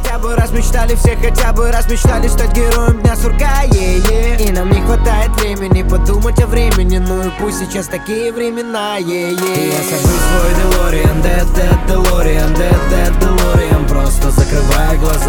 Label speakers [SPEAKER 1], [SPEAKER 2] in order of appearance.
[SPEAKER 1] хотя бы раз мечтали, все хотя бы раз мечтали стать героем дня сурка, и нам не хватает времени подумать о времени, ну и пусть сейчас такие времена, Я сажусь в свой DeLorean, Dead DeLorean, Dead DeLorean, просто закрывая глаза